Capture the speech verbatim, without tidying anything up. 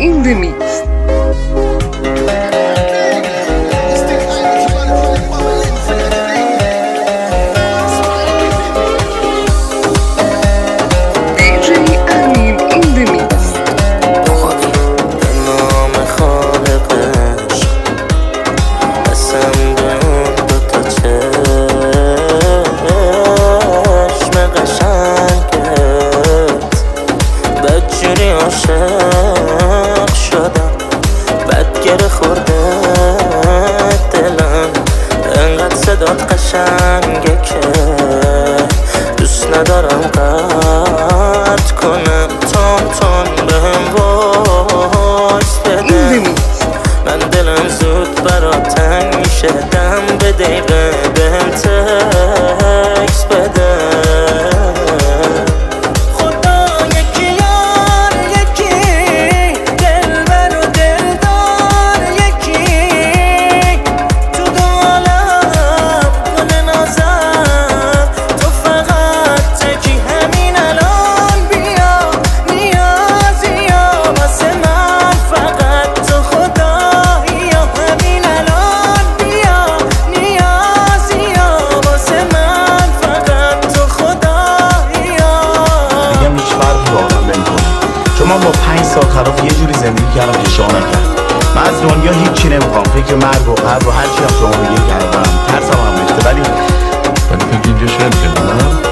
in the mix. عاشق شدم بد گره خورده دلم انقدر صدات قشنگه که دوست ندارم قطع کنم تون تون بهم وایس بده من دلم زود برات تنگ میشه دم به دقیقه بهم تکس بده من با پنج سال خلاف یه جوری زندگی کردم که شما نکرد. من از دنیا هیچی نمیخوام، فکر مرگ و قبر و هر چی هم شما بگید کردم، ترسم هم ریخته، ولی ولی فکر اینجا شو نمی‌کردم.